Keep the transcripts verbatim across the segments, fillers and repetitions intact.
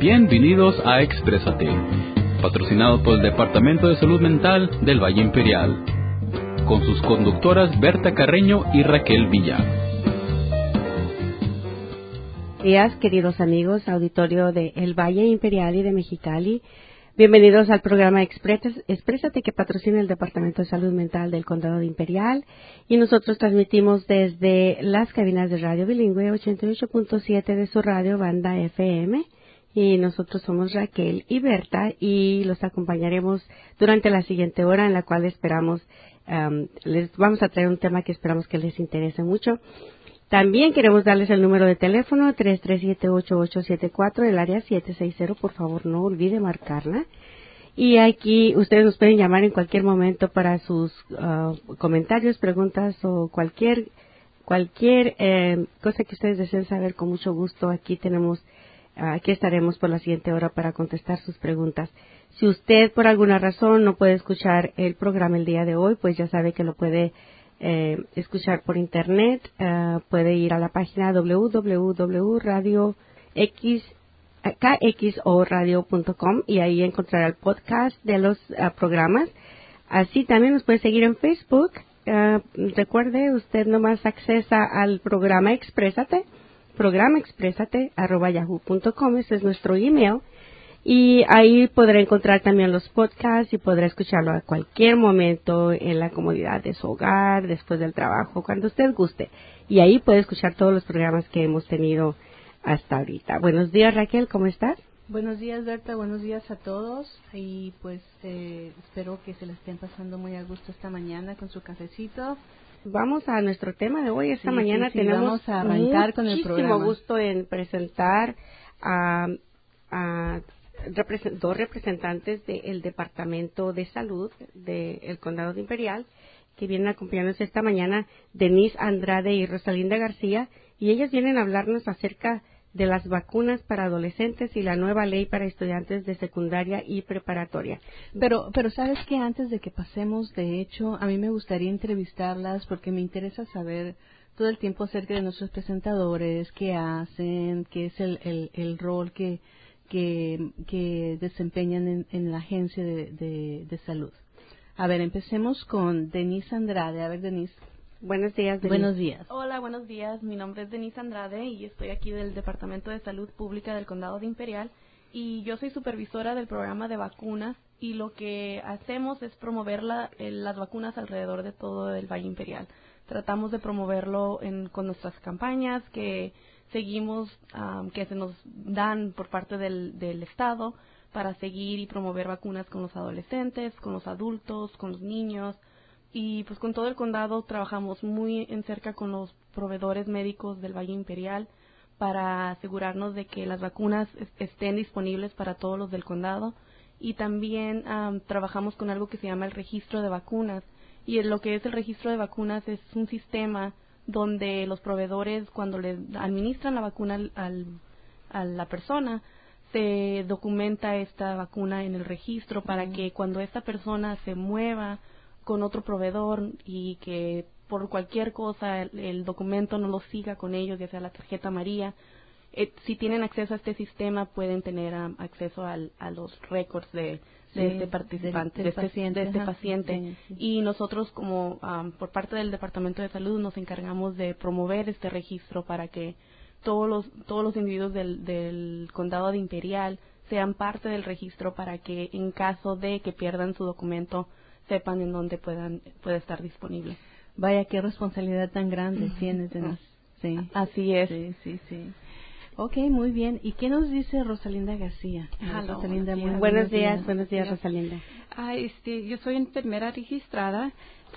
Bienvenidos a Exprésate, patrocinado por el Departamento de Salud Mental del Valle Imperial, con sus conductoras Berta Carreño y Raquel Villa. Buenos días, queridos amigos, auditorio de El Valle Imperial y de Mexicali. Bienvenidos al programa Exprésate, que patrocina el Departamento de Salud Mental del Condado de Imperial. Y nosotros transmitimos desde las cabinas de radio bilingüe ochenta y ocho punto siete de su radio banda F M. Y nosotros somos Raquel y Berta y los acompañaremos durante la siguiente hora, en la cual esperamos, um, les vamos a traer un tema que esperamos que les interese mucho. También queremos darles el número de teléfono tres tres siete, ocho ocho siete cuatro, el área siete seis cero, por favor no olvide marcarla. Y aquí ustedes nos pueden llamar en cualquier momento para sus uh, comentarios, preguntas o cualquier cualquier eh, cosa que ustedes deseen saber. Con mucho gusto aquí tenemos, uh, aquí estaremos por la siguiente hora para contestar sus preguntas. Si usted por alguna razón no puede escuchar el programa el día de hoy, pues ya sabe que lo puede Eh, escuchar por internet. Uh, puede ir a la página doble u doble u doble u punto radio x k x o radio punto com y ahí encontrará el podcast de los uh, programas. Así también nos puede seguir en Facebook. Uh, recuerde, usted nomás accesa al programa Exprésate, programa Exprésate arroba yahoo punto com, ese es nuestro email. Y ahí podrá encontrar también los podcasts y podrá escucharlo a cualquier momento en la comodidad de su hogar, después del trabajo, cuando usted guste. Y ahí puede escuchar todos los programas que hemos tenido hasta ahorita. Buenos días, Raquel, ¿cómo estás? Buenos días, Berta, buenos días a todos. Y pues eh, espero que se la estén pasando muy a gusto esta mañana con su cafecito. Vamos a nuestro tema de hoy. Esta sí, mañana sí, sí, tenemos vamos a arrancar con el programa. Muchísimo gusto en presentar a... a Represent, dos representantes del Departamento de Salud del Condado de Imperial, que vienen a acompañarnos esta mañana, Denise Andrade y Rosalinda García, y ellas vienen a hablarnos acerca de las vacunas para adolescentes y la nueva ley para estudiantes de secundaria y preparatoria. Pero, pero sabes que antes de que pasemos, de hecho, a mí me gustaría entrevistarlas porque me interesa saber todo el tiempo acerca de nuestros presentadores, qué hacen, qué es el, el, el rol que Que, que desempeñan en, en la agencia de, de, de salud. A ver, empecemos con Denise Andrade. A ver, Denise. Buenos días, Denise. Buenos días. Hola, buenos días. Mi nombre es Denise Andrade y estoy aquí del Departamento de Salud Pública del Condado de Imperial, y yo soy supervisora del programa de vacunas, y lo que hacemos es promover la, eh, las vacunas alrededor de todo el Valle Imperial. Tratamos de promoverlo en, con nuestras campañas que seguimos, um, que se nos dan por parte del, del Estado para seguir y promover vacunas con los adolescentes, con los adultos, con los niños, y pues con todo el condado trabajamos muy en cerca con los proveedores médicos del Valle Imperial para asegurarnos de que las vacunas est- estén disponibles para todos los del condado, y también um, trabajamos con algo que se llama el registro de vacunas, y lo que es el registro de vacunas es un sistema donde los proveedores, cuando le administran la vacuna al, al, a la persona, se documenta esta vacuna en el registro para que cuando esta persona se mueva con otro proveedor y que por cualquier cosa el, el documento no lo siga con ellos, ya sea la tarjeta amarilla, eh, si tienen acceso a este sistema pueden tener um, acceso al, a los récords de de sí, este participante, del, del de este paciente, de este ajá, paciente. Sí, sí. Y nosotros como um, por parte del Departamento de Salud nos encargamos de promover este registro para que todos los todos los individuos del, del condado de Imperial sean parte del registro, para que en caso de que pierdan su documento sepan en dónde puedan puede estar disponible. Vaya, qué responsabilidad tan grande tienes, Denise. Sí. Así es. Sí, sí, sí. Ok, muy bien. ¿Y qué nos dice Rosalinda García? Hello, Rosalinda, buenos días. Buenos días, buenos días, Rosalinda. Ah, este, yo soy enfermera registrada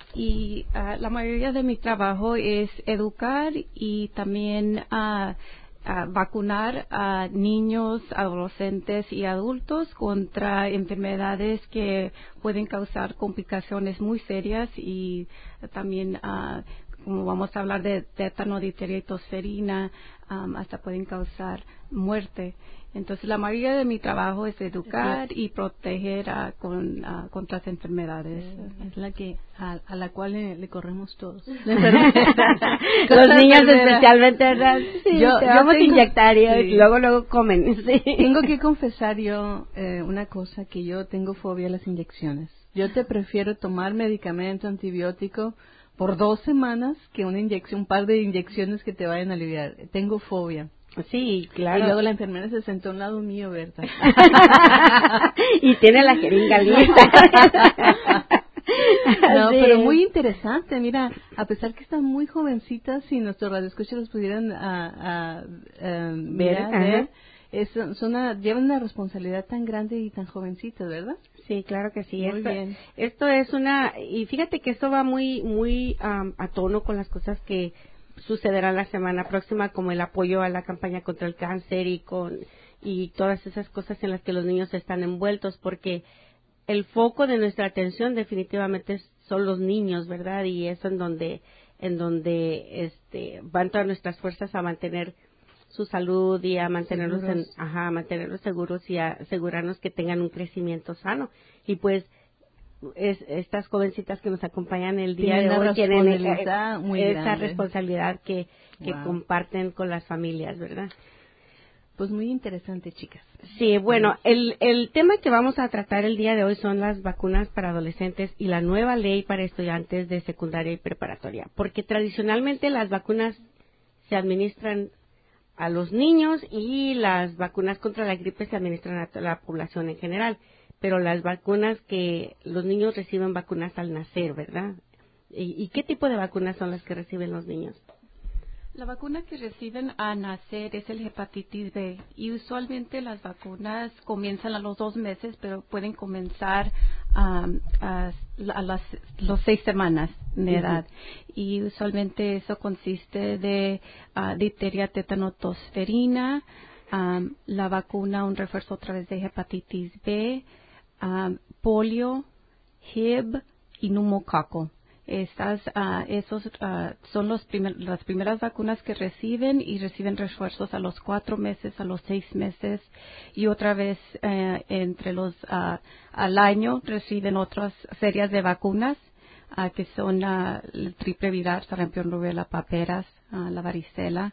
y uh, la mayoría de mi trabajo es educar y también uh, uh, vacunar a niños, adolescentes y adultos contra enfermedades que pueden causar complicaciones muy serias y uh, también uh, como vamos a hablar de tétano, difteria y tosferina, um, hasta pueden causar muerte. Entonces, la mayoría de mi trabajo es educar y proteger a, con, a, contra las enfermedades. Es la que a, a la cual le, le corremos todos. Los niños especialmente, ¿verdad? Sí, yo, te yo vamos tengo, a inyectar y sí. luego, luego comen. Sí. Tengo que confesar yo eh, una cosa, que yo tengo fobia a las inyecciones. Yo te prefiero tomar medicamento antibiótico por dos semanas que una inyección, un par de inyecciones que te vayan a aliviar. Tengo fobia. Sí, claro. Y luego la enfermera se sentó a un lado mío, Berta. Y tiene la jeringa lista. No, sí. Pero muy interesante. Mira, a pesar que están muy jovencitas, si nuestros radioescuchas los pudieran a, a, a, ver, a ver es, son una, llevan una responsabilidad tan grande y tan jovencitas, ¿verdad? Sí, claro que sí. Muy esto, bien. Esto es una, y fíjate que esto va muy, muy um, a tono con las cosas que sucederán la semana próxima, como el apoyo a la campaña contra el cáncer y con y todas esas cosas en las que los niños están envueltos, porque el foco de nuestra atención definitivamente son los niños, ¿verdad? Y es en donde en donde este van todas nuestras fuerzas a mantener su salud y a mantenerlos en, ajá, a mantenerlos seguros y a asegurarnos que tengan un crecimiento sano. Y pues es, estas jovencitas que nos acompañan el día tienen de hoy tienen responsabilidad muy esa grande. responsabilidad que, que Wow. comparten con las familias, ¿verdad? Pues muy interesante, chicas. Sí, bueno, el, el tema que vamos a tratar el día de hoy son las vacunas para adolescentes y la nueva ley para estudiantes de secundaria y preparatoria, porque tradicionalmente las vacunas se administran a los niños y las vacunas contra la gripe se administran a toda la población en general. Pero las vacunas que los niños reciben vacunas al nacer, ¿verdad? ¿Y, y qué tipo de vacunas son las que reciben los niños? La vacuna que reciben al nacer es el hepatitis B y usualmente las vacunas comienzan a los dos meses, pero pueden comenzar um, a, a las los seis semanas de edad. Uh-huh. Y usualmente eso consiste de uh, difteria, tétano, tosferina, um, la vacuna, un refuerzo otra vez de hepatitis B, um, polio, H I V y neumococo. Estas, uh, esos uh, son los primer, las primeras vacunas que reciben y reciben refuerzos a los cuatro meses, a los seis meses y otra vez uh, entre los uh, al año reciben otras series de vacunas uh, que son uh, el triple viral, sarampión, rubiola, paperas, uh, la varicela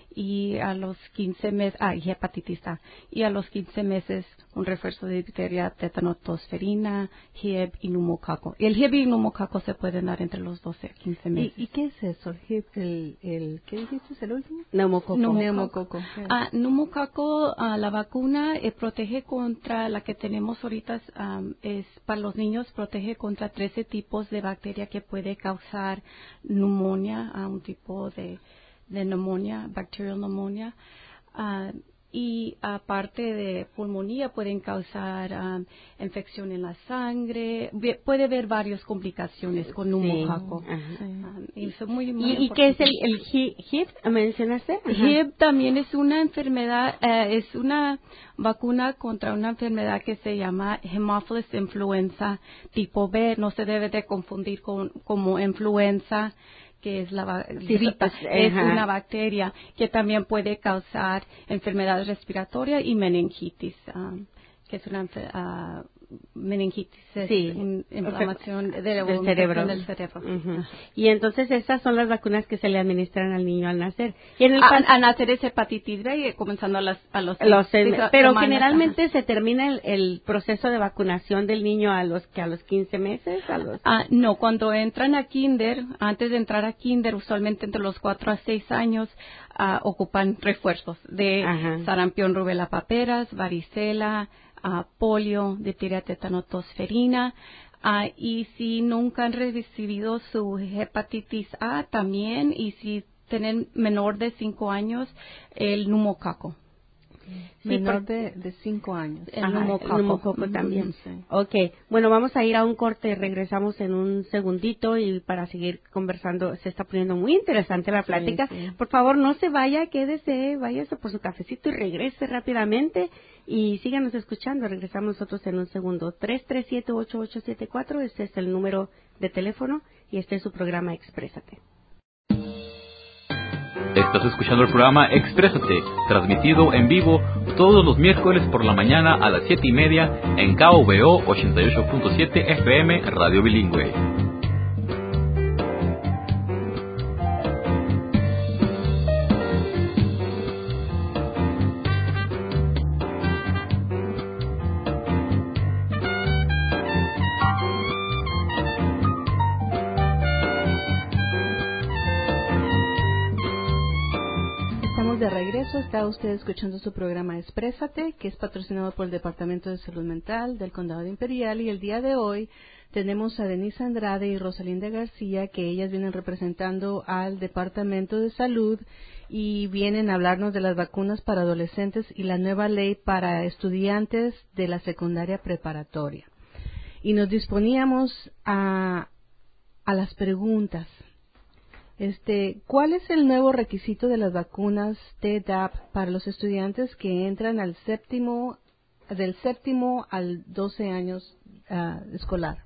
y a los quince meses, ah, y hepatitis A, y a los quince meses un refuerzo de difteria, tétano, tosferina, H I V y neumococo. Y el H I V y neumococo se pueden dar entre los doce a quince meses. ¿Y, y qué es eso? El H I V, el, el, ¿qué dijiste? ¿Es el último? Neumococo. Neumococo. Ah, neumococo, ah, la vacuna eh, protege contra, la que tenemos ahorita um, es para los niños, protege contra trece tipos de bacteria que puede causar neumonía, a un tipo de de neumonía, bacterial pneumonia, uh, y aparte de pulmonía pueden causar um, infección en la sangre, puede haber varias complicaciones con neumococo. Sí. Um, y, muy, muy ¿Y, ¿Y qué es el, el H I V? ¿Mencionaste? Ajá. H I V también es una enfermedad, eh, es una vacuna contra una enfermedad que se llama Haemophilus influenza tipo B. No se debe de confundir con como influenza, que es la sí, gripa, pues, es una bacteria que también puede causar enfermedad respiratoria y meningitis, um, que es una uh, meningitis, es sí, in, inflamación de del cerebro. Del cerebro. Uh-huh. Y entonces estas son las vacunas que se le administran al niño al nacer. Y en el a, a nacer es hepatitis B, comenzando a, las, a los, los seis, seis pero semanas, generalmente ajá. se termina el, el proceso de vacunación del niño a los que a los quince meses, a los ah, no, cuando entran a kinder, antes de entrar a kinder, usualmente entre los cuatro a seis años uh, ocupan refuerzos de ajá. sarampión, rubela, paperas, varicela, Uh, polio, difteria, tétano, tosferina, uh, y si nunca han recibido su hepatitis A también, y si tienen menor de cinco años, el neumococo. Sí, menor de, de cinco años. El neumococo, el neumococo también. Sí. Ok, bueno, vamos a ir a un corte, regresamos en un segundito y para seguir conversando, se está poniendo muy interesante la plática. Sí, sí. Por favor, no se vaya, quédese, váyase por su cafecito y regrese rápidamente y síganos escuchando. Regresamos nosotros en un segundo. tres tres siete, ocho ocho siete cuatro, este es el número de teléfono y este es su programa Exprésate. Estás escuchando el programa Exprésate, transmitido en vivo todos los miércoles por la mañana a las siete y media en K V O ochenta y ocho punto siete F M Radio Bilingüe. De regreso, está usted escuchando su programa Exprésate, que es patrocinado por el Departamento de Salud Mental del Condado de Imperial, y el día de hoy tenemos a Denise Andrade y Rosalinda García, que ellas vienen representando al Departamento de Salud y vienen a hablarnos de las vacunas para adolescentes y la nueva ley para estudiantes de la secundaria preparatoria. Y nos disponíamos a, a las preguntas. Este, ¿cuál es el nuevo requisito de las vacunas T D A P para los estudiantes que entran al séptimo, del séptimo al doce años uh, escolar?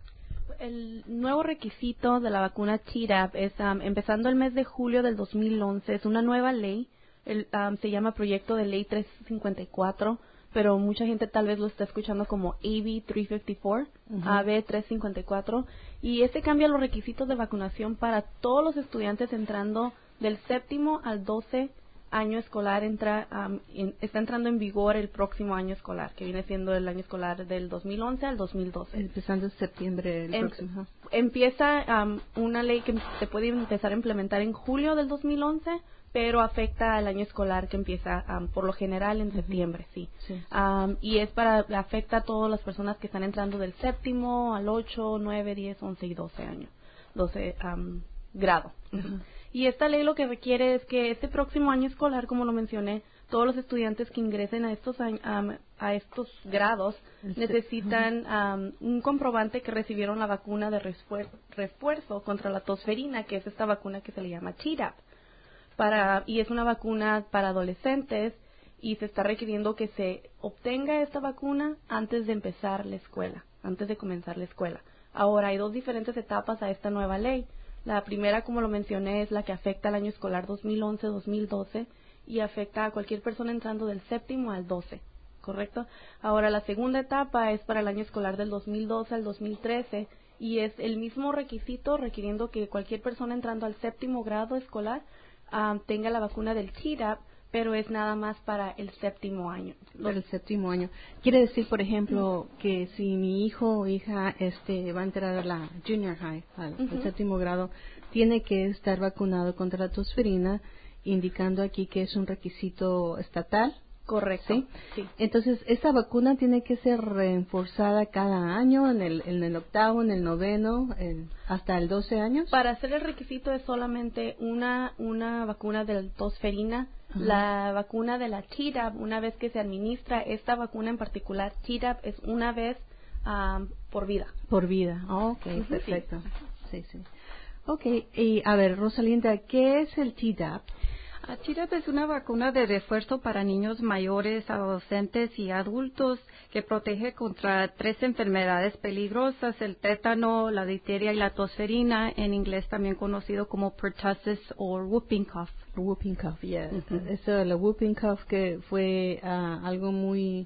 El nuevo requisito de la vacuna T D A P es, um, empezando el mes de julio del dos mil once, es una nueva ley, el, um, se llama Proyecto de Ley trescientos cincuenta y cuatro, pero mucha gente tal vez lo está escuchando como A B trescientos cincuenta y cuatro, uh-huh. A B trescientos cincuenta y cuatro, y este cambia los requisitos de vacunación para todos los estudiantes entrando del séptimo al doce año escolar. Entra, um, en, está entrando en vigor el próximo año escolar, que viene siendo el año escolar del dos mil once al dos mil doce. Empezando en septiembre el en, próximo. Empieza um, una ley que se puede empezar a implementar en julio del dos mil once, pero afecta al año escolar que empieza um, por lo general en uh-huh. septiembre, sí. sí. Um, y es para, afecta a todas las personas que están entrando del séptimo al ocho, nueve, diez, once y doce años, doce um, grado. Uh-huh. Y esta ley lo que requiere es que este próximo año escolar, como lo mencioné, todos los estudiantes que ingresen a estos um, a estos grados necesitan um, un comprobante que recibieron la vacuna de refuer- refuerzo contra la tosferina, que es esta vacuna que se le llama T D A P. Para, y es una vacuna para adolescentes y se está requiriendo que se obtenga esta vacuna antes de empezar la escuela, antes de comenzar la escuela. Ahora, hay dos diferentes etapas a esta nueva ley. La primera, como lo mencioné, es la que afecta al año escolar dos mil once dos mil doce y afecta a cualquier persona entrando del séptimo al doce, ¿correcto? Ahora, la segunda etapa es para el año escolar del dos mil doce al dos mil trece y es el mismo requisito requiriendo que cualquier persona entrando al séptimo grado escolar Um, tenga la vacuna del T D A P, pero es nada más para el séptimo año. Para el séptimo año. Quiere decir, por ejemplo, que si mi hijo o hija este, va a entrar a la junior high, al, uh-huh. al séptimo grado, tiene que estar vacunado contra la tosferina, indicando aquí que es un requisito estatal. Correcto. ¿Sí? Sí. Entonces, ¿esta vacuna tiene que ser reforzada cada año, en el, en el octavo, en el noveno, en, hasta el doce años? Para hacer el requisito es solamente una una vacuna de la tosferina. Uh-huh. La vacuna de la T D A P, una vez que se administra, esta vacuna en particular, T D A P, es una vez um, por vida. Por vida. Oh, ok, uh-huh. perfecto. Sí, sí. Ok, y a ver, Rosalinda, ¿qué es el T D A P? Uh, T D A P es una vacuna de refuerzo para niños mayores, adolescentes y adultos que protege contra tres enfermedades peligrosas: el tétano, la difteria y la tosferina, en inglés también conocido como pertussis o whooping cough. Whooping cough, yeah. Uh-huh. Eso, la whooping cough, que fue uh, algo muy,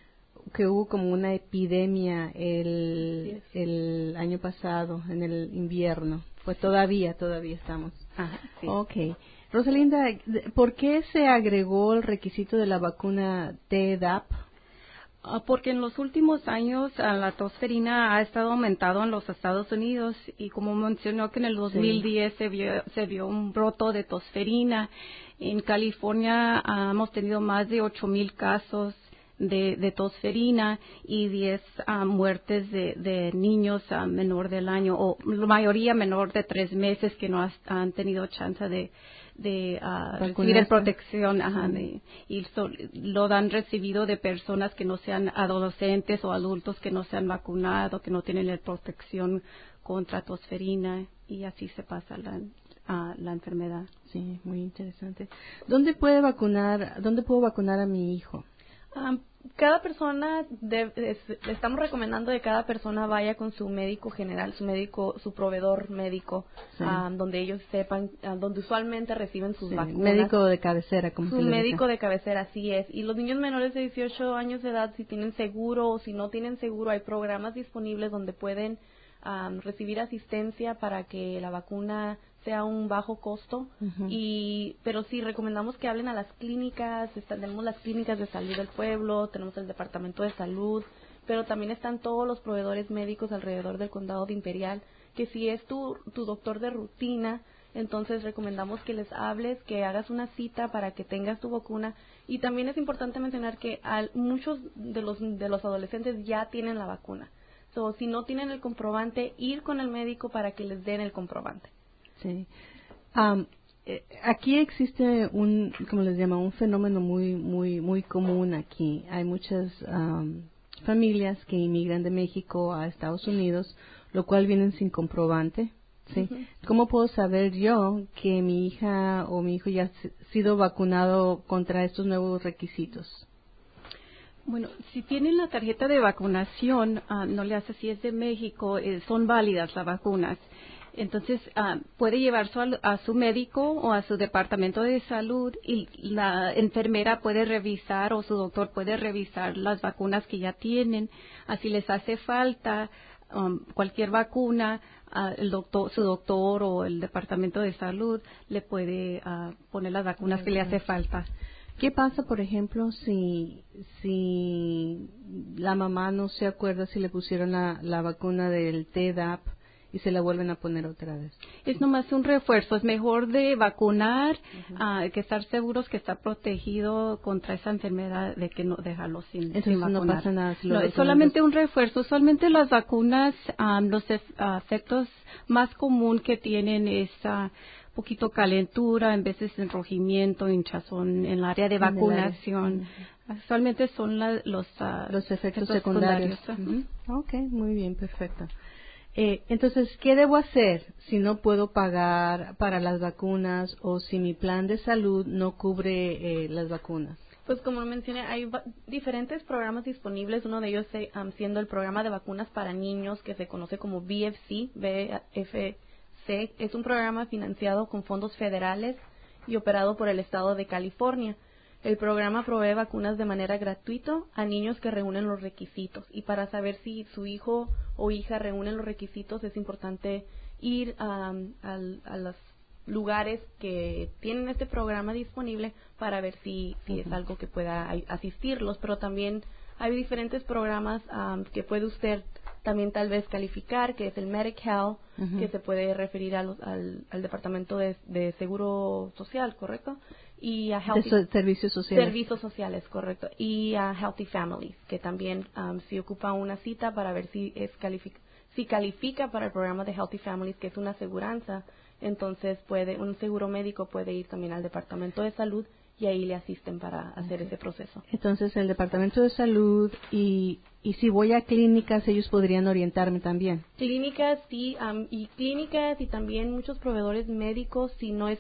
que hubo como una epidemia el, sí. el año pasado, en el invierno. Pues todavía, todavía estamos. Ajá, sí. Okay. Rosalinda, ¿por qué se agregó el requisito de la vacuna T D A P? Uh, porque en los últimos años uh, la tosferina ha estado aumentando en los Estados Unidos y como mencionó que en el dos mil diez sí. se, vio, se vio un broto de tosferina. En California uh, hemos tenido más de ocho mil casos de, de tosferina y diez uh, muertes de, de niños uh, menor del año, o la mayoría menor de tres meses que no has, han tenido chance de de uh, recibir protección ajá, de, y so, lo han recibido de personas que no sean adolescentes o adultos que no se han vacunado, que no tienen la protección contra tosferina, y así se pasa la, uh, la enfermedad. Sí, muy interesante. ¿Dónde puede vacunar, dónde puedo vacunar a mi hijo? Um, cada persona, de, es, estamos recomendando que cada persona vaya con su médico general, su médico, su proveedor médico, sí. um, donde ellos sepan, uh, donde usualmente reciben sus sí, vacunas. Médico de cabecera, como Su se le médico dice. de cabecera, así es. Y los niños menores de dieciocho años de edad, si tienen seguro o si no tienen seguro, hay programas disponibles donde pueden um, recibir asistencia para que la vacuna sea un bajo costo, uh-huh. y pero sí recomendamos que hablen a las clínicas. Está, tenemos las clínicas de salud del pueblo, tenemos el departamento de salud, pero también están todos los proveedores médicos alrededor del condado de Imperial, que si es tu, tu doctor de rutina, entonces recomendamos que les hables, que hagas una cita para que tengas tu vacuna. Y también es importante mencionar que al, muchos de los, de los adolescentes ya tienen la vacuna. So, si no tienen el comprobante, ir con el médico para que les den el comprobante. Sí. Um, eh, aquí existe un, como les llama, un fenómeno muy, muy, muy común aquí. Hay muchas um, familias que inmigran de México a Estados Unidos, lo cual vienen sin comprobante. ¿Sí? Uh-huh. ¿Cómo puedo saber yo que mi hija o mi hijo ya ha sido vacunado contra estos nuevos requisitos? Bueno, si tienen la tarjeta de vacunación, uh, no le hace si es de México, eh, son válidas las vacunas. Entonces, uh, puede llevar su, a su médico o a su departamento de salud y la enfermera puede revisar o su doctor puede revisar las vacunas que ya tienen. Así les hace falta um, cualquier vacuna, uh, el doctor, su doctor o el departamento de salud le puede uh, poner las vacunas que le hace falta. ¿Qué pasa, por ejemplo, si si la mamá no se acuerda si le pusieron la, la vacuna del Tdap y se la vuelven a poner otra vez? Es nomás un refuerzo. Es mejor de vacunar, uh-huh. uh, que estar seguros que está protegido contra esa enfermedad, de que no dejarlo sin, Entonces sin vacunar. No pasa nada. Si no, es solamente los... un refuerzo. Usualmente las vacunas, um, los efectos más común que tienen es uh, poquito calentura, en veces enrojimiento, hinchazón en el área de vacunación. Uh-huh. Usualmente son la, los, uh, los efectos, efectos secundarios. secundarios. Uh-huh. Ok, muy bien, perfecto. Eh, entonces, ¿qué debo hacer si no puedo pagar para las vacunas o si mi plan de salud no cubre eh, las vacunas? Pues como mencioné, hay va- diferentes programas disponibles. Uno de ellos eh, um, siendo el programa de vacunas para niños que se conoce como B F C, B F C. Es un programa financiado con fondos federales y operado por el estado de California. El programa provee vacunas de manera gratuita a niños que reúnen los requisitos. Y para saber si su hijo o hija reúnen los requisitos, es importante ir um, al, a los lugares que tienen este programa disponible para ver si, si uh-huh. es algo que pueda asistirlos. Pero también hay diferentes programas um, que puede usted también tal vez calificar, que es el Medi-Cal, uh-huh. que se puede referir a los, al, al Departamento de, de Seguro Social, ¿correcto? Y a Healthy, de servicios sociales. Servicios sociales, correcto. Y a Healthy Families, que también um, se ocupa una cita para ver si es calific- si califica para el programa de Healthy Families, que es una aseguranza. Entonces puede un seguro médico puede ir también al Departamento de Salud y ahí le asisten para hacer okay. ese proceso. Entonces el Departamento de Salud y y si voy a clínicas, ellos podrían orientarme también. Clínicas, sí, um, y clínicas y también muchos proveedores médicos, si no es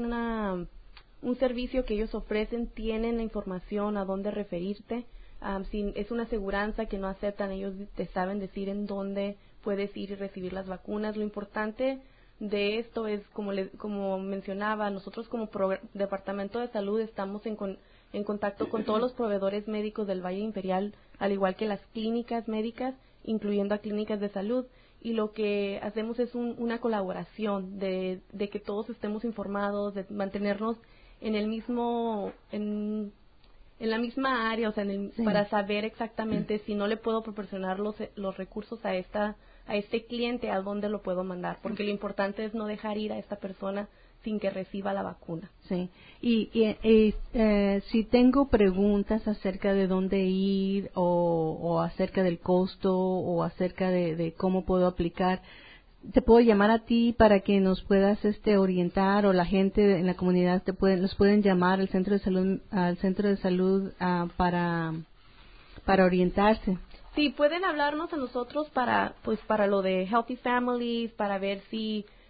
una un servicio que ellos ofrecen, tienen la información a dónde referirte. Um, si es una aseguranza que no aceptan, ellos te saben decir en dónde puedes ir y recibir las vacunas. Lo importante de esto es, como le, como mencionaba, nosotros como progr- Departamento de Salud estamos en, con, en contacto con todos los proveedores médicos del Valle Imperial, al igual que las clínicas médicas, incluyendo a clínicas de salud. Y lo que hacemos es un, una colaboración de, de que todos estemos informados, de mantenernos en el mismo, en, en la misma área, o sea, en el, sí. para saber exactamente si no le puedo proporcionar los, los recursos a esta, a este cliente, a dónde lo puedo mandar, porque lo importante es no dejar ir a esta persona sin que reciba la vacuna. Sí, y, y, y eh, si tengo preguntas acerca de dónde ir o, o acerca del costo o acerca de, de cómo puedo aplicar, te puedo llamar a ti para que nos puedas este orientar, o la gente en la comunidad te pueden nos pueden llamar al centro de salud al centro de salud uh, para para orientarse. Sí, pueden hablarnos a nosotros para pues para lo de Healthy Families, para ver si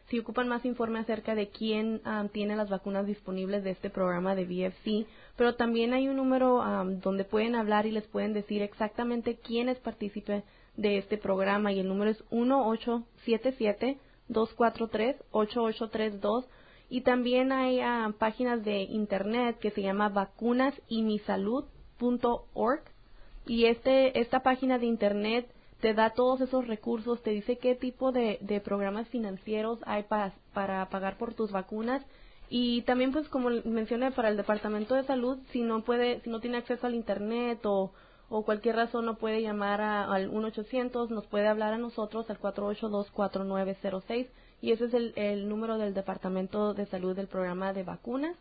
si ocupan más informe acerca de quién um, tiene las vacunas disponibles de este programa de V F C, pero también hay un número um, donde pueden hablar y les pueden decir exactamente quién es partícipe de este programa, y el número es uno ocho siete siete, dos cuatro tres, ocho ocho tres dos. Y también hay uh, páginas de internet que se llama vacunas y mi salud punto org, y este esta página de internet te da todos esos recursos, te dice qué tipo de, de programas financieros hay para, para pagar por tus vacunas. Y también, pues, como mencioné, para el Departamento de Salud, si no puede, si no tiene acceso al internet o, o cualquier razón, no puede llamar a, al uno ochocientos, nos puede hablar a nosotros al cuatro ocho dos, cuatro nueve cero seis, y ese es el, el número del Departamento de Salud del programa de vacunas,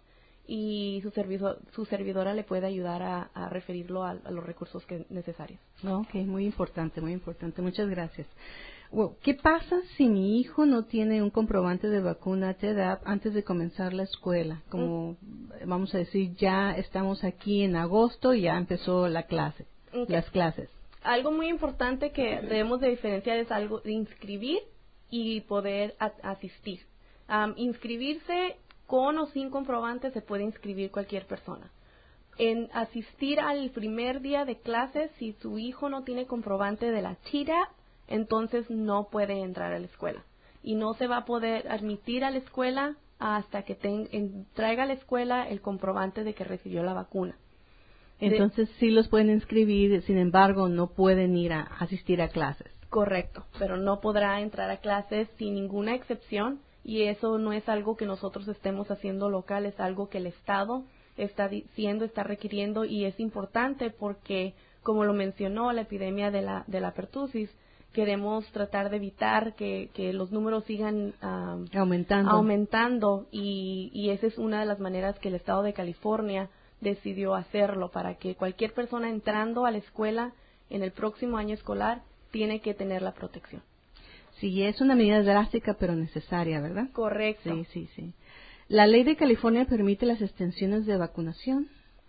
y su servidor, su servidora le puede ayudar a, a referirlo a, a los recursos que necesarios. Ok, muy importante, muy importante. Muchas gracias. Well, ¿qué pasa si mi hijo no tiene un comprobante de vacuna Tdap antes de comenzar la escuela? Como, mm. vamos a decir, ya estamos aquí en agosto y ya empezó la clase, okay. las clases. Algo muy importante que debemos de diferenciar es algo de inscribir y poder a, asistir. Um, inscribirse con o sin comprobante se puede inscribir cualquier persona. En asistir al primer día de clases, si su hijo no tiene comprobante de la Tdap, entonces no puede entrar a la escuela. Y no se va a poder admitir a la escuela hasta que ten, en, traiga a la escuela el comprobante de que recibió la vacuna. Entonces de, sí los pueden inscribir, sin embargo no pueden ir a asistir a clases. Correcto, pero no podrá entrar a clases sin ninguna excepción, y eso no es algo que nosotros estemos haciendo local, es algo que el Estado está diciendo, está requiriendo, y es importante porque, como lo mencionó, la epidemia de la, de la pertusis, queremos tratar de evitar que, que los números sigan um, aumentando, aumentando y, y esa es una de las maneras que el Estado de California decidió hacerlo, para que cualquier persona entrando a la escuela en el próximo año escolar tiene que tener la protección. Sí, es una medida drástica pero necesaria, ¿verdad? Correcto. Sí, sí, sí. ¿La ley de California permite las extensiones de vacunación?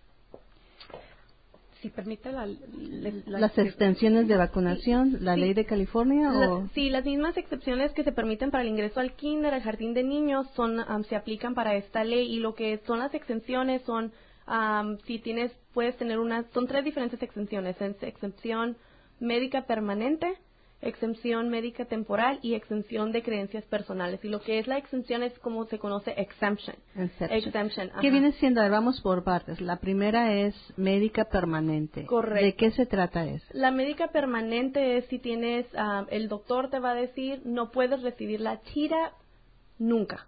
Sí, permite la, la, la, las extensiones de vacunación, sí, la sí. ley de California. La, o sí, las mismas excepciones que se permiten para el ingreso al kinder, al jardín de niños, son um, se aplican para esta ley, y lo que son las exenciones son um, si tienes puedes tener una son tres diferentes exenciones: es exención médica permanente, exención médica temporal y exención de creencias personales. Y lo que es la exención es como se conoce exemption. Exemption. ¿Qué viene siendo? Vamos por partes. La primera es médica permanente. Correcto. ¿De qué se trata eso? La médica permanente es si tienes, um, el doctor te va a decir, no puedes recibir la Tdap nunca.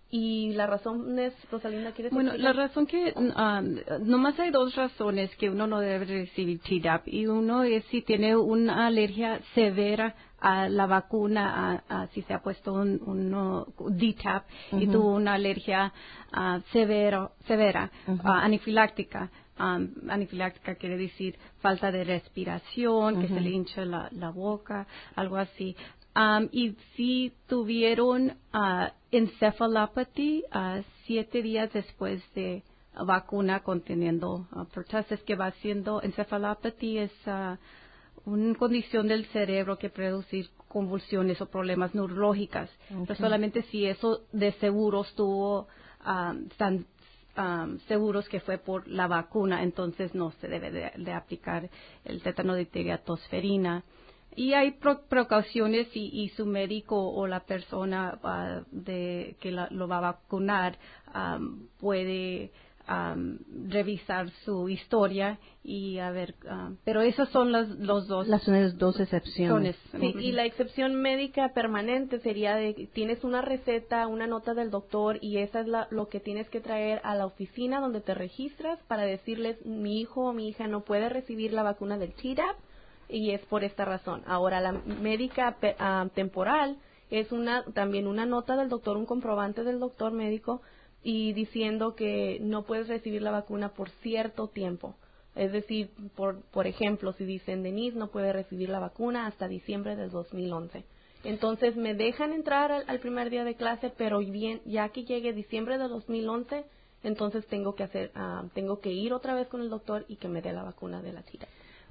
Y la razón es, Rosalinda, ¿quieres Bueno, explicar? la razón que, um, nomás hay dos razones que uno no debe recibir Tdap, y uno es si tiene una alergia severa a la vacuna, a, a si se ha puesto un, un D TAP uh-huh. y tuvo una alergia uh, severo, severa, uh-huh. uh, anafiláctica. Um, anafiláctica quiere decir falta de respiración, uh-huh. que se le hincha la, la boca, algo así. Um, y si tuvieron uh, encefalopatía uh, siete días después de uh, vacuna conteniendo uh, pertussis, que va siendo encefalopatía es uh, una condición del cerebro que produce convulsiones o problemas neurológicas. Okay. Pero solamente si eso de seguro estuvo um, tan Um, seguros que fue por la vacuna, entonces no se debe de, de aplicar el tétano de tosferina. Y hay pro, precauciones y, y su médico o la persona uh, de que la, lo va a vacunar um, puede um, revisar su historia y a ver, uh, pero esos son los, los dos. Las son dos excepciones. Sí, y la excepción médica permanente sería de que tienes una receta, una nota del doctor, y esa es la, lo que tienes que traer a la oficina donde te registras para decirles, mi hijo o mi hija no puede recibir la vacuna del Tdap, y es por esta razón. Ahora, la médica uh, temporal es una también una nota del doctor, un comprobante del doctor médico, y diciendo que no puedes recibir la vacuna por cierto tiempo. Es decir, por por ejemplo, si dicen, Denise no puede recibir la vacuna hasta diciembre del dos mil once. Entonces, me dejan entrar al, al primer día de clase, pero bien, ya que llegue diciembre del dos mil once, entonces tengo que hacer, uh, tengo que ir otra vez con el doctor y que me dé la vacuna de la Tdap.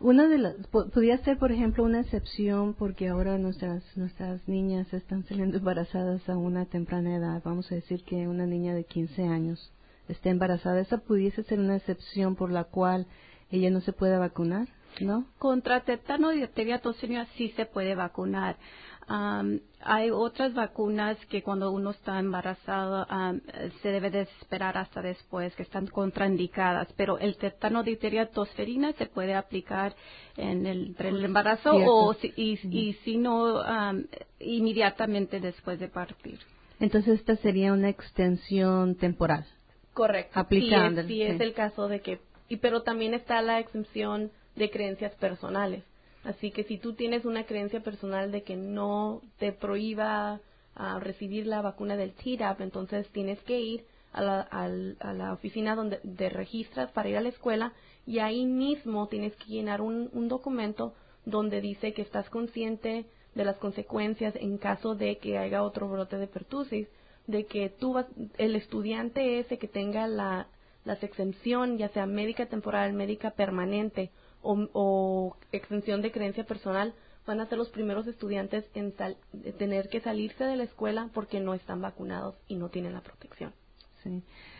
Una de las, podría ser, por ejemplo, una excepción porque ahora nuestras nuestras niñas están saliendo embarazadas a una temprana edad. Vamos a decir que una niña de quince años está embarazada. ¿Esa pudiese ser una excepción por la cual ella no se puede vacunar? ¿No? Contra tétano y difteria toxemia sí se puede vacunar. Um, hay otras vacunas que cuando uno está embarazado um, se debe de esperar hasta después, que están contraindicadas, pero el tétano, difteria, tosferina se puede aplicar en el, entre el embarazo o si, y, uh-huh. y si no, um, inmediatamente después de partir. Entonces esta sería una extensión temporal. Correcto. Aplicando. Sí, es, sí, sí. es el caso de que, y pero también está la exención de creencias personales. Así que si tú tienes una creencia personal de que no te prohíba uh, recibir la vacuna del Tdap, entonces tienes que ir a la, a, a la oficina donde te registras para ir a la escuela y ahí mismo tienes que llenar un, un documento donde dice que estás consciente de las consecuencias en caso de que haya otro brote de pertussis, de que tú vas, el estudiante ese que tenga la, la exención, ya sea médica temporal, médica permanente, O, o exención de creencia personal, van a ser los primeros estudiantes en sal, de tener que salirse de la escuela porque no están vacunados y no tienen la protección. Sí.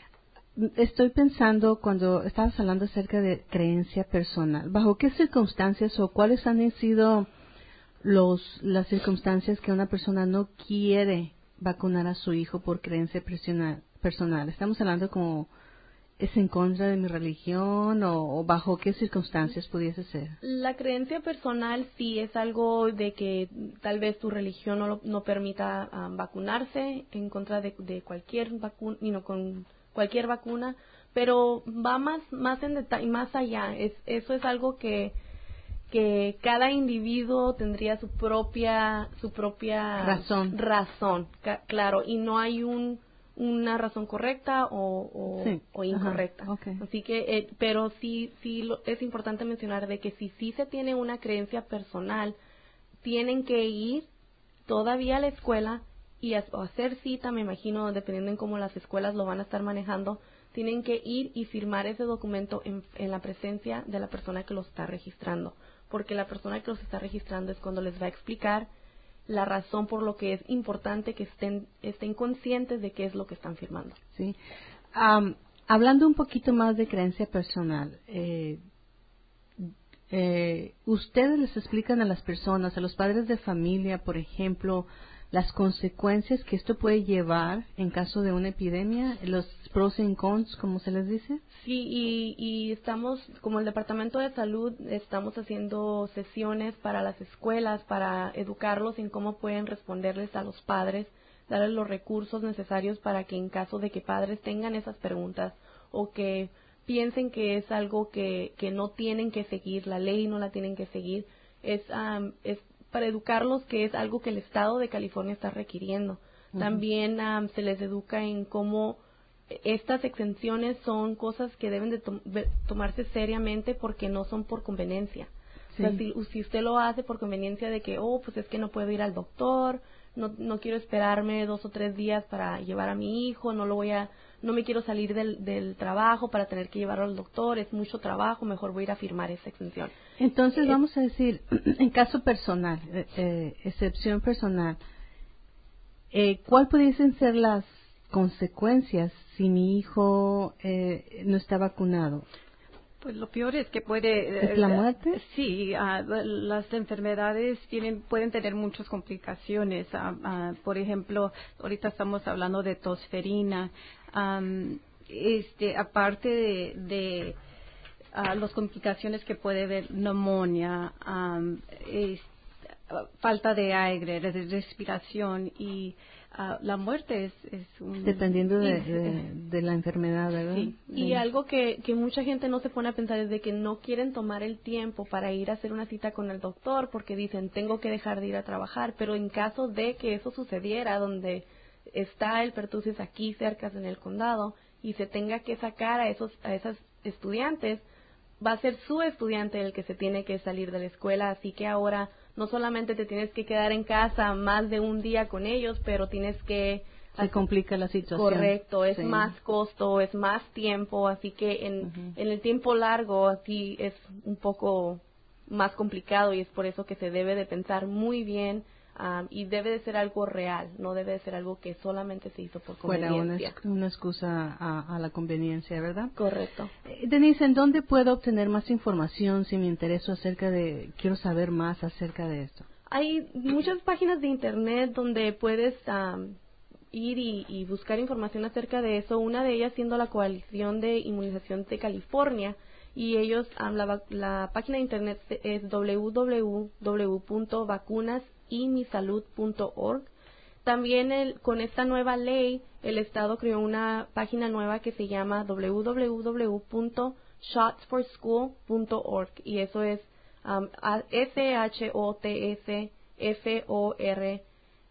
Estoy pensando cuando estabas hablando acerca de creencia personal, ¿bajo qué circunstancias o cuáles han sido los las circunstancias que una persona no quiere vacunar a su hijo por creencia personal? personal? Estamos hablando como ¿es en contra de mi religión o, o bajo qué circunstancias pudiese ser? La creencia personal sí es algo de que tal vez tu religión no, no permita um, vacunarse en contra de, de cualquier vacuna, you know, con cualquier vacuna, pero va más más en detalle, más allá. Es, eso es algo que que cada individuo tendría su propia su propia razón, razón, ca- claro, y no hay un una razón correcta o, o, sí. o incorrecta. Ajá, okay. Así que, eh, pero sí, sí lo, es importante mencionar de que si sí se tiene una creencia personal, tienen que ir todavía a la escuela y a, o hacer cita, me imagino, dependiendo en cómo las escuelas lo van a estar manejando, tienen que ir y firmar ese documento en, en la presencia de la persona que los está registrando, porque la persona que los está registrando es cuando les va a explicar la razón por lo que es importante que estén estén conscientes de qué es lo que están firmando. Sí. Um, hablando un poquito más de creencia personal, eh, eh, ustedes les explican a las personas, a los padres de familia, por ejemplo, las consecuencias que esto puede llevar en caso de una epidemia, los pros y cons, como se les dice. Sí, y, y estamos, como el Departamento de Salud, estamos haciendo sesiones para las escuelas, para educarlos en cómo pueden responderles a los padres, darles los recursos necesarios para que en caso de que padres tengan esas preguntas o que piensen que es algo que, que no tienen que seguir, la ley no la tienen que seguir, es, um, es para educarlos que es algo que el Estado de California está requiriendo. Uh-huh. También um, se les educa en cómo estas exenciones son cosas que deben de, to- de tomarse seriamente porque no son por conveniencia. Sí. O sea, si, si usted lo hace por conveniencia de que, oh, pues es que no puedo ir al doctor, no, no quiero esperarme dos o tres días para llevar a mi hijo, no lo voy a, no me quiero salir del, del trabajo para tener que llevarlo al doctor, es mucho trabajo, mejor voy a ir a firmar esa exención. Entonces, eh, vamos a decir, en caso personal, eh, eh, excepción personal, eh, ¿cuál pudiesen ser las consecuencias si mi hijo eh, no está vacunado? Pues lo peor es que puede... ¿Es la muerte? Eh, sí, uh, las enfermedades tienen, pueden tener muchas complicaciones. Uh, uh, por ejemplo, ahorita estamos hablando de tosferina. Um, este, aparte de, de uh, las complicaciones que puede haber, neumonía, um, es, uh, falta de aire, de respiración y... Uh, la muerte es, es un... Dependiendo de, de, de la enfermedad, ¿verdad? Sí. Y sí. Algo que, que mucha gente no se pone a pensar es de que no quieren tomar el tiempo para ir a hacer una cita con el doctor porque dicen, tengo que dejar de ir a trabajar, pero en caso de que eso sucediera, donde está el pertussis aquí cerca en el condado y se tenga que sacar a esos a esos estudiantes, va a ser su estudiante el que se tiene que salir de la escuela, así que ahora no solamente te tienes que quedar en casa más de un día con ellos, pero tienes que... Se hacer, complica la situación. Correcto, es sí. más costo, es más tiempo, así que en, uh-huh. en el tiempo largo aquí es un poco más complicado y es por eso que se debe de pensar muy bien um, y debe de ser algo real, no debe de ser algo que solamente se hizo por conveniencia. Fuera una, una excusa a, a la conveniencia, ¿verdad? Correcto. Eh, Denise, ¿en dónde puedo obtener más información si me intereso acerca de, quiero saber más acerca de esto? Hay muchas páginas de internet donde puedes um, ir y, y buscar información acerca de eso, una de ellas siendo la Coalición de Inmunización de California, y ellos, um, la, la página de internet es doble u doble u doble u punto vacunas y mi salud punto org. También el, con esta nueva ley, el Estado creó una página nueva que se llama doble u doble u doble u punto shots for school punto org, y eso es um, S H O T S F O R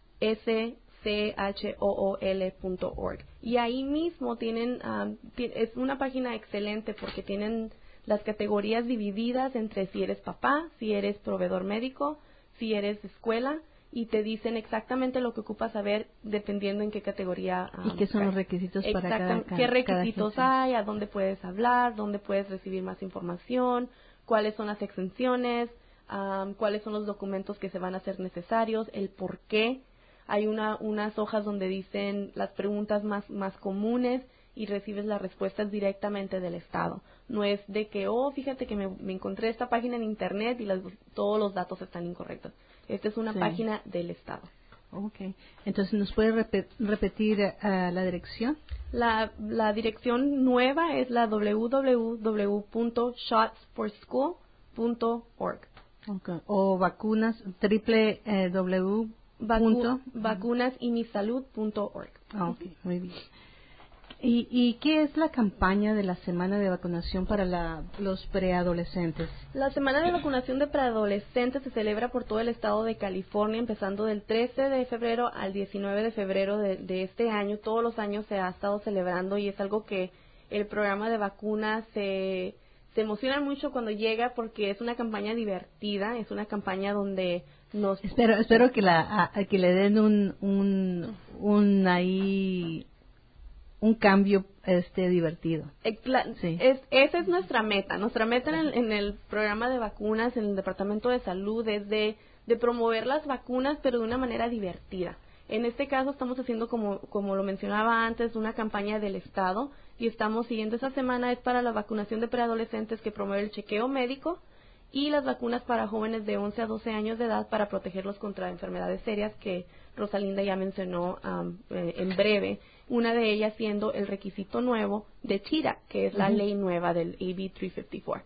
S C H O O L punto org. Y ahí mismo tienen, um, es una página excelente porque tienen las categorías divididas entre si eres papá, si eres proveedor médico, si eres escuela, y te dicen exactamente lo que ocupas saber dependiendo en qué categoría. Um, ¿Y qué son los requisitos para cada, cada qué requisitos cada hay, a dónde puedes hablar, dónde puedes recibir más información, cuáles son las exenciones, um, cuáles son los documentos que se van a hacer necesarios, el por qué. Hay una, unas hojas donde dicen las preguntas más, más comunes y recibes las respuestas directamente del Estado. No es de que, oh, fíjate que me, me encontré esta página en Internet y las, todos los datos están incorrectos. Esta es una sí. página del Estado. Okay. Entonces, ¿nos puede rep repetir uh, la dirección? La, la dirección nueva es la doble u doble u doble u punto shots for school punto org. Okay. O vacunas, triple eh, W. Vacu vacunas y mi salud punto org. Ah, ok, muy bien. ¿Y, ¿Y qué es la campaña de la semana de vacunación para la, los preadolescentes? La semana de vacunación de preadolescentes se celebra por todo el estado de California, empezando del trece de febrero al diecinueve de febrero de, de este año. Todos los años se ha estado celebrando y es algo que el programa de vacunas se, se emociona mucho cuando llega porque es una campaña divertida, es una campaña donde nos... Espero, espero que, la, a, a que le den un, un, un ahí... un cambio este divertido. Sí. Es, esa es nuestra meta. Nuestra meta en el, en el programa de vacunas, en el Departamento de Salud, es de, de promover las vacunas, pero de una manera divertida. En este caso estamos haciendo, como, como lo mencionaba antes, una campaña del Estado y estamos siguiendo esa semana, es para la vacunación de preadolescentes que promueve el chequeo médico y las vacunas para jóvenes de once a doce años de edad para protegerlos contra enfermedades serias que Rosalinda ya mencionó um, eh, en breve, una de ellas siendo el requisito nuevo de TIRA, que es la uh-huh. ley nueva del A B trescientos cincuenta y cuatro.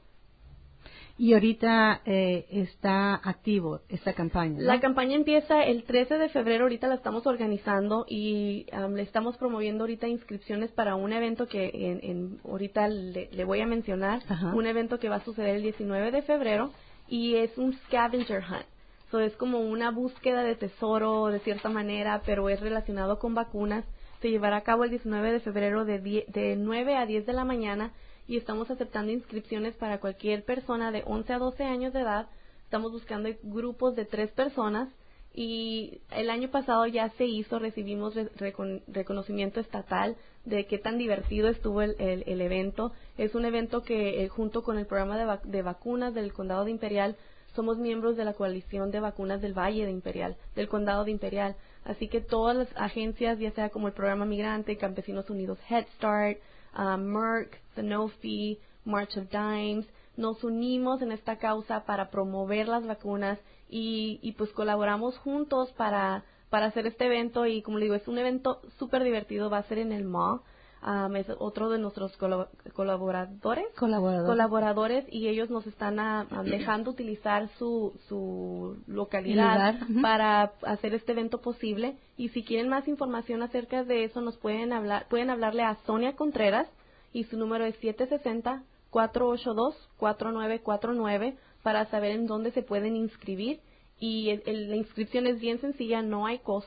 Y ahorita eh, está activo esta campaña, ¿no? La campaña empieza el trece de febrero, ahorita la estamos organizando y um, le estamos promoviendo ahorita inscripciones para un evento que en, en, ahorita le, le voy a mencionar, uh-huh. un evento que va a suceder el diecinueve de febrero y es un scavenger hunt. So, es como una búsqueda de tesoro de cierta manera, pero es relacionado con vacunas. Se llevará a cabo el diecinueve de febrero de, diez, de nueve a diez de la mañana y estamos aceptando inscripciones para cualquier persona de once a doce años de edad. Estamos buscando grupos de tres personas y el año pasado ya se hizo, recibimos re, recon, reconocimiento estatal de qué tan divertido estuvo el, el, el evento. Es un evento que eh, junto con el programa de, vac, de vacunas del Condado de Imperial somos miembros de la coalición de vacunas del Valle de Imperial, del Condado de Imperial. Así que todas las agencias, ya sea como el Programa Migrante, Campesinos Unidos Head Start, um, Merck, Sanofi, March of Dimes, nos unimos en esta causa para promover las vacunas y, y pues colaboramos juntos para, para hacer este evento. Y como le digo, es un evento súper divertido, va a ser en el mall. Um, es otro de nuestros colab colaboradores, colaboradores colaboradores y ellos nos están a, a dejando utilizar su, su localidad uh-huh. para hacer este evento posible. Y si quieren más información acerca de eso, nos pueden hablar, pueden hablarle a Sonia Contreras y su número es siete seis cero, cuatro ocho dos, cuatro nueve cuatro nueve para saber en dónde se pueden inscribir. Y el, el, la inscripción es bien sencilla, no hay costo.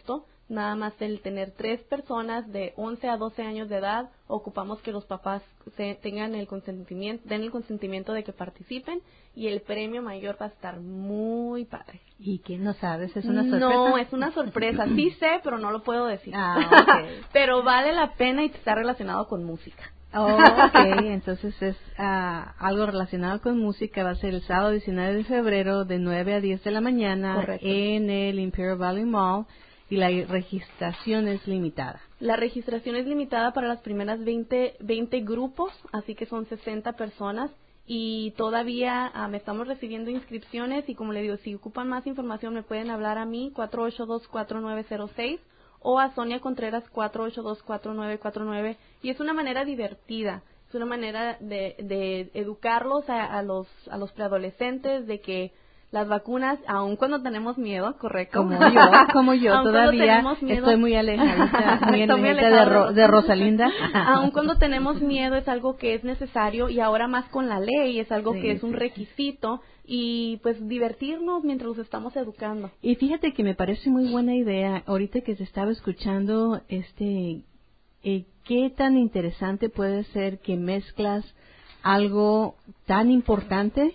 nada más el tener tres personas de once a doce años de edad, ocupamos que los papás se tengan el consentimiento, den el consentimiento de que participen, y el premio mayor va a estar muy padre. ¿Y quién no sabes? ¿Es una sorpresa? No, es una sorpresa. Sí sé, pero no lo puedo decir. Ah, okay. Pero vale la pena y está relacionado con música. Oh, ok, entonces es uh, algo relacionado con música. Va a ser el sábado diecinueve de febrero de nueve a diez de la mañana. Correcto. En el Imperial Valley Mall, y la registración es limitada. La registración es limitada para las primeras veinte, veinte grupos, así que son sesenta personas, y todavía um, estamos recibiendo inscripciones, y como le digo, si ocupan más información me pueden hablar a mí, cuatro ocho dos, cuatro nueve cero seis, o a Sonia Contreras, cuatro ocho dos, cuatro nueve cuatro nueve, y es una manera divertida, es una manera de, de educarlos a, a los a los preadolescentes de que las vacunas, aun cuando tenemos miedo, correcto, como yo, como yo todavía miedo, estoy muy alejadita, muy alejadita de, Ro, de Rosalinda, aun cuando tenemos miedo es algo que es necesario, y ahora más con la ley es algo sí, que es un requisito, y pues divertirnos mientras los estamos educando. Y fíjate que me parece muy buena idea, ahorita que se estaba escuchando, este, eh, qué tan interesante puede ser que mezclas algo tan importante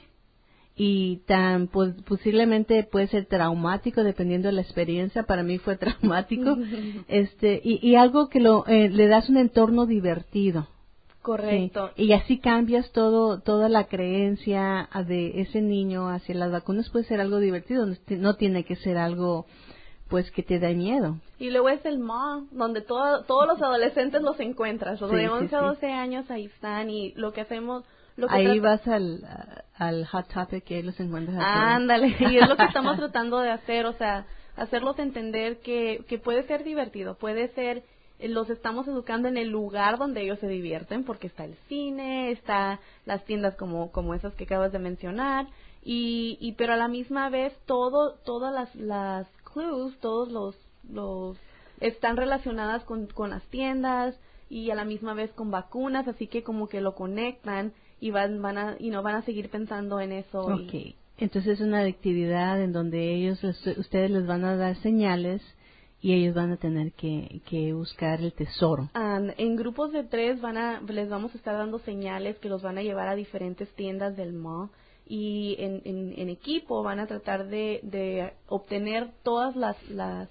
y tan pues, posiblemente puede ser traumático dependiendo de la experiencia. Para mí fue traumático, este y, y algo que lo eh, le das un entorno divertido. Correcto. Sí. Y así cambias todo toda la creencia de ese niño hacia las vacunas. Puede ser algo divertido, no tiene que ser algo pues que te da miedo. Y luego es el mall, donde todo, todos los adolescentes los encuentras, los sí, de once sí, a doce sí. años ahí están, y lo que hacemos Lo que ahí trata... vas al, al Hot Topic y ahí los encuentras. Ándale, y es lo que estamos tratando de hacer, o sea, hacerlos entender que, que puede ser divertido, puede ser, los estamos educando en el lugar donde ellos se divierten, porque está el cine, está las tiendas como, como esas que acabas de mencionar, y, y pero a la misma vez todo, todas las, las clues, todos los, los, están relacionadas con, con las tiendas, y a la misma vez con vacunas, así que como que lo conectan, y van van a y no van a seguir pensando en eso. Okay. Y... entonces es una actividad en donde ellos ustedes les van a dar señales y ellos van a tener que, que buscar el tesoro. Um, en grupos de tres van a les vamos a estar dando señales que los van a llevar a diferentes tiendas del mall, y en, en, en equipo van a tratar de, de obtener todas las, las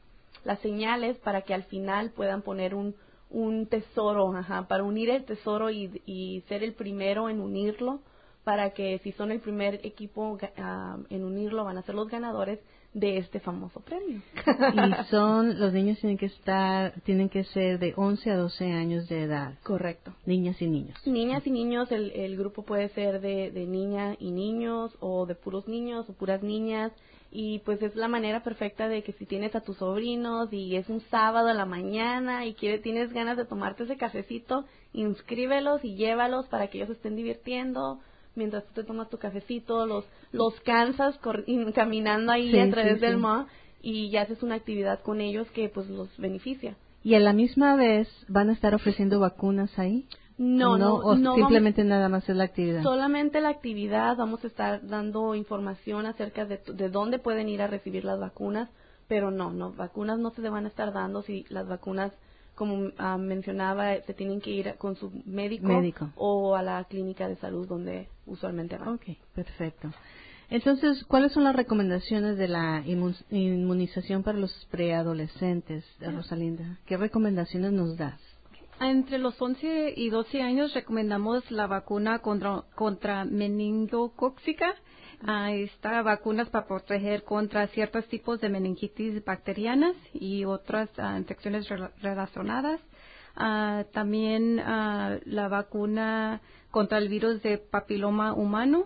las señales para que al final puedan poner un un tesoro, ajá, para unir el tesoro y, y ser el primero en unirlo, para que si son el primer equipo uh, en unirlo van a ser los ganadores de este famoso premio. Y son, los niños tienen que estar, tienen que ser de once a doce años de edad. Correcto. Niñas y niños. Niñas y niños, el, el grupo puede ser de, de niña y niños, o de puros niños o puras niñas. Y pues es la manera perfecta de que si tienes a tus sobrinos y es un sábado en la mañana y quiere, tienes ganas de tomarte ese cafecito, inscríbelos y llévalos para que ellos estén divirtiendo mientras tú te tomas tu cafecito, los los cansas cor- caminando ahí sí, a través sí, del sí. mall, y ya haces una actividad con ellos que pues los beneficia. ¿Y a la misma vez van a estar ofreciendo vacunas ahí? No, no, o no. Simplemente vamos, nada más es la actividad. Solamente la actividad. Vamos a estar dando información acerca de, de dónde pueden ir a recibir las vacunas, pero no, no, vacunas no se van a estar dando. Si las vacunas, como uh, mencionaba, se tienen que ir con su médico, médico o a la clínica de salud donde usualmente van. Okay, perfecto. Entonces, ¿cuáles son las recomendaciones de la inmunización para los preadolescentes, Rosalinda? ¿Qué recomendaciones nos das? Entre los once y doce años recomendamos la vacuna contra, contra meningocócica. Uh, esta vacuna es para proteger contra ciertos tipos de meningitis bacterianas y otras uh, infecciones re- relacionadas. Uh, también uh, la vacuna contra el virus de papiloma humano,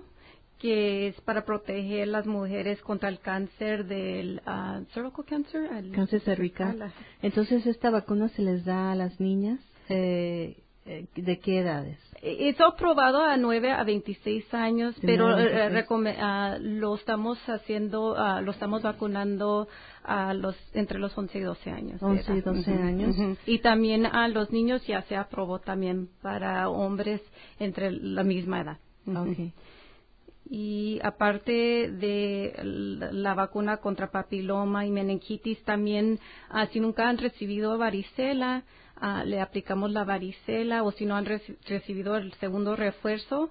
que es para proteger las mujeres contra el cáncer del uh, cervical cancer, el cáncer cervical. Entonces, ¿esta vacuna se les da a las niñas? Eh, ¿De qué edades? Está aprobado a nueve a veintiséis años, pero uh, recome- uh, lo estamos haciendo, uh, lo estamos vacunando a los entre los once y doce años. once y doce uh-huh. años. Uh-huh. Y también a los niños ya se aprobó también para hombres entre la misma edad. Uh-huh. Okay. Y aparte de la vacuna contra papiloma y meningitis, también uh, si nunca han recibido varicela, uh, le aplicamos la varicela, o si no han reci- recibido el segundo refuerzo,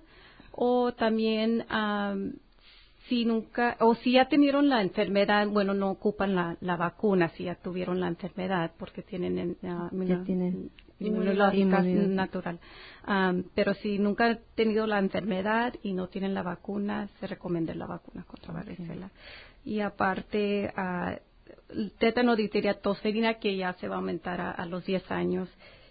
o también um, si nunca, o si ya tuvieron la enfermedad, bueno, no ocupan la, la vacuna si ya tuvieron la enfermedad, porque tienen, uh, ya tienen inmunológica natural. Um, pero si nunca han tenido la enfermedad y no tienen la vacuna, se recomienda la vacuna contra varicela. Okay. Y aparte, uh, tétano, difteria, tosferina, que ya se va a aumentar a, a los diez años.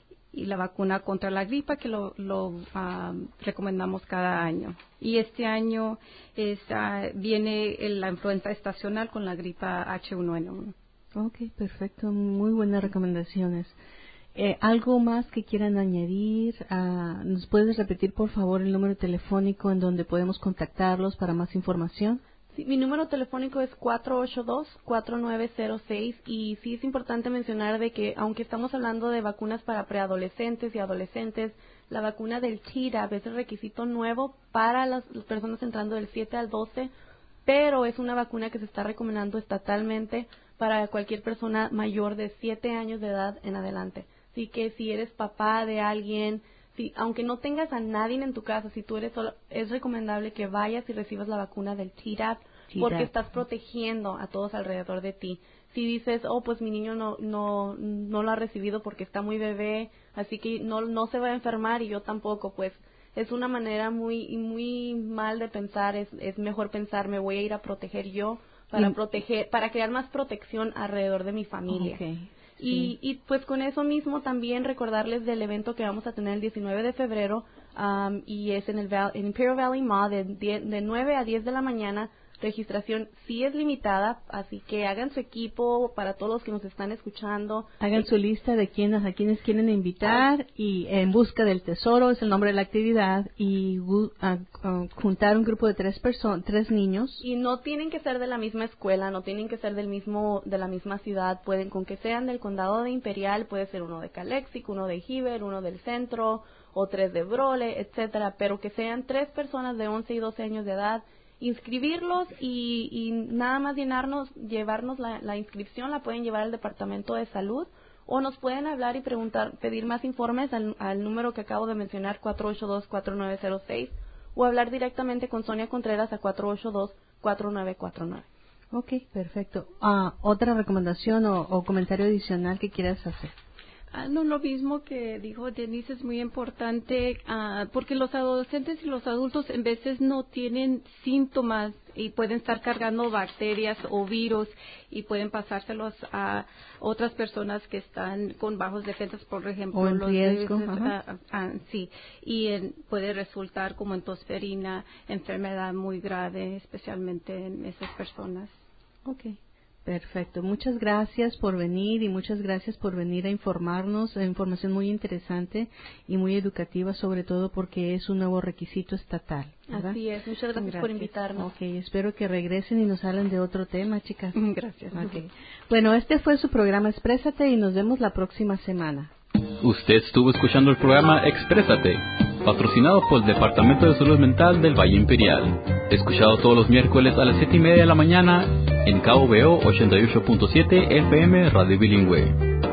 Y la vacuna contra la gripa, que lo, lo um, recomendamos cada año. Y este año es, uh, viene la influenza estacional con la gripa H uno N uno. Ok, perfecto. Muy buenas recomendaciones. Eh, ¿Algo más que quieran añadir? Uh, ¿Nos puedes repetir, por favor, el número telefónico en donde podemos contactarlos para más información? Sí, mi número telefónico es cuatro ocho dos, cuatro nueve cero seis y sí es importante mencionar de que aunque estamos hablando de vacunas para preadolescentes y adolescentes, la vacuna del Tdap es el requisito nuevo para las personas entrando del siete al doce, pero es una vacuna que se está recomendando estatalmente para cualquier persona mayor de siete años de edad en adelante. Así que si eres papá de alguien, si, aunque no tengas a nadie en tu casa, si tú eres solo, es recomendable que vayas y recibas la vacuna del Tdap, porque estás protegiendo a todos alrededor de ti. Si dices, oh, pues mi niño no no no lo ha recibido porque está muy bebé, así que no no se va a enfermar y yo tampoco, pues es una manera muy muy mal de pensar. Es es mejor pensar, me voy a ir a proteger yo para proteger, para crear más protección alrededor de mi familia. Okay. Y, sí. y pues con eso mismo también recordarles del evento que vamos a tener el diecinueve de febrero um, y es en el Val- en Imperial Valley Mall de, diez, de nueve a diez de la mañana. Registración sí es limitada, así que hagan su equipo para todos los que nos están escuchando. Hagan su lista de quiénes, a quienes quieren invitar y En Busca del Tesoro es el nombre de la actividad y uh, uh, juntar un grupo de tres personas, tres niños. Y no tienen que ser de la misma escuela, no tienen que ser del mismo de la misma ciudad, pueden con que sean del condado de Imperial, puede ser uno de Calexico, uno de Heber, uno del centro o tres de Brole, etcétera, pero que sean tres personas de once y doce años de edad. Inscribirlos y, y nada más llenarnos, llevarnos la, la inscripción, la pueden llevar al Departamento de Salud o nos pueden hablar y preguntar, pedir más informes al, al número que acabo de mencionar, cuatro ocho dos, cuatro nueve cero seis, o hablar directamente con Sonia Contreras a cuatro ocho dos, cuatro nueve cuatro nueve. Ok, perfecto. Uh, ¿Otra recomendación o, o comentario adicional que quieras hacer? Ah, no, lo mismo que dijo Denise es muy importante ah, porque los adolescentes y los adultos en veces no tienen síntomas y pueden estar cargando bacterias o virus y pueden pasárselos a otras personas que están con bajos defensas, por ejemplo. O en los riesgo. de, ah, ah, sí, y en, puede resultar como en tosferina, enfermedad muy grave, especialmente en esas personas. Okay. Perfecto. Muchas gracias por venir y muchas gracias por venir a informarnos. Información muy interesante y muy educativa, sobre todo porque es un nuevo requisito estatal, ¿verdad? Así es. Muchas gracias, gracias por invitarnos. Ok, espero que regresen y nos hablen de otro tema, chicas. Gracias. Okay. Bueno, este fue su programa Exprésate y nos vemos la próxima semana. Usted estuvo escuchando el programa Exprésate, patrocinado por el Departamento de Salud Mental del Valle Imperial. Escuchado todos los miércoles a las siete y media de la mañana en K V O ochenta y ocho punto siete F M Radio Bilingüe.